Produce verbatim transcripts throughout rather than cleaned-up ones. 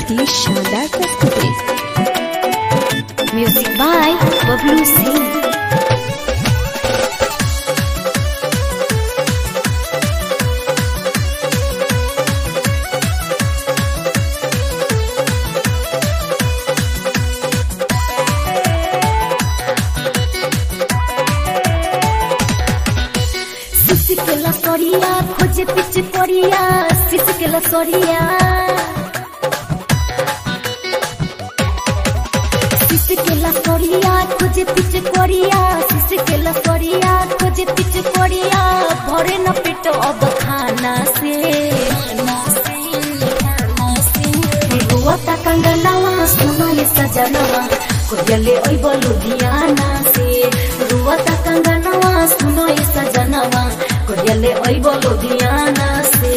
की शानदार प्रस्तुति। Music by Babloo Singh. सिसकेला सरिया खोजे पिच परिया, सिसकेला सरिया सिसकेला सरिया खोजे पिच परिया, सिसकेला सरिया खोजे पिच परिया। भरे न पेट अब खाना से, रुआता कंगनवा सुनो ये सजनवा, कोयले ओइ लुधियाना से। रुआता कंगनवा सुनो ये सजनवा, कोयले ओइ लुधियाना से।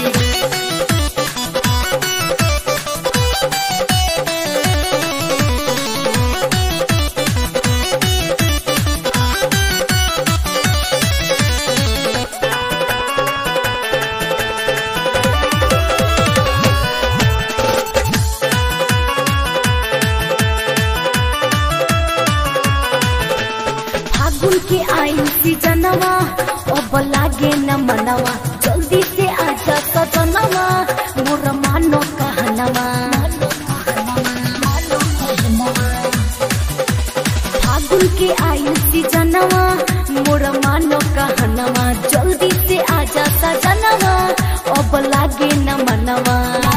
फागुन के आई सीजनवा अब लागे न मनवा, जल्दी से आजा सजनवा मोर मानो कहनवा। फागुन के आई सीजनवा मोर मानो कहनवा, जल्दी से आजा सजनवा अब लागे न मनवा।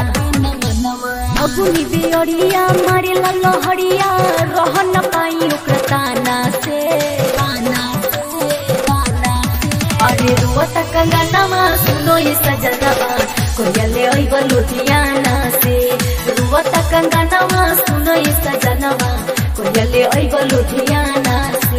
फगुनी बेअरिया मारे लहरिया, रह न पाई ओकरा ताना से। अरे रुआता कंगनवा सुनो ये सजनवा, कोयले ओइ लुधियाना से। रुआता कंगनवा सुनो ये सजनवा, कोयले ओइ लुधियाना से।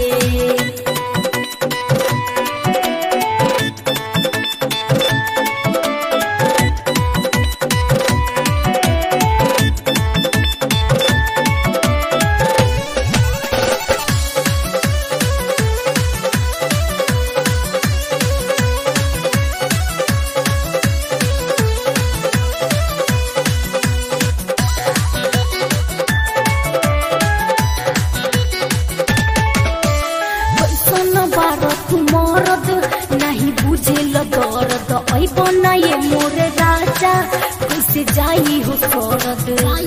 मरद नहीं बुझे दर्द, ऐ बनाए मोरे राजा कैसे जाई हो सरद।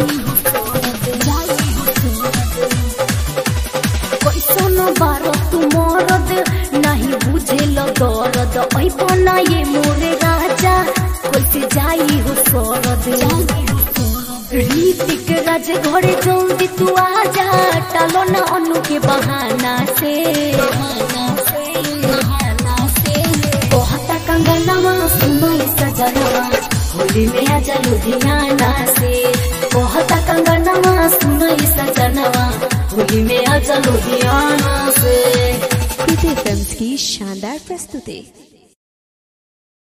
कैसन बार तू मरद नहीं बुझे दर्द, ऐ बनाए मोरे राजा कैसे जाई हो सरद। रीतिक राज घरे जल्दी तू आजा, टालो न अनु के बहाना से। कंगनवा सुनो ये सजनवा, होली में आजा लुधियाना से। कहता कंगनवा सुनो ये सजनवा, होली में आजा लुधियाना से। प्रीति फिल्म्स की शानदार प्रस्तुति।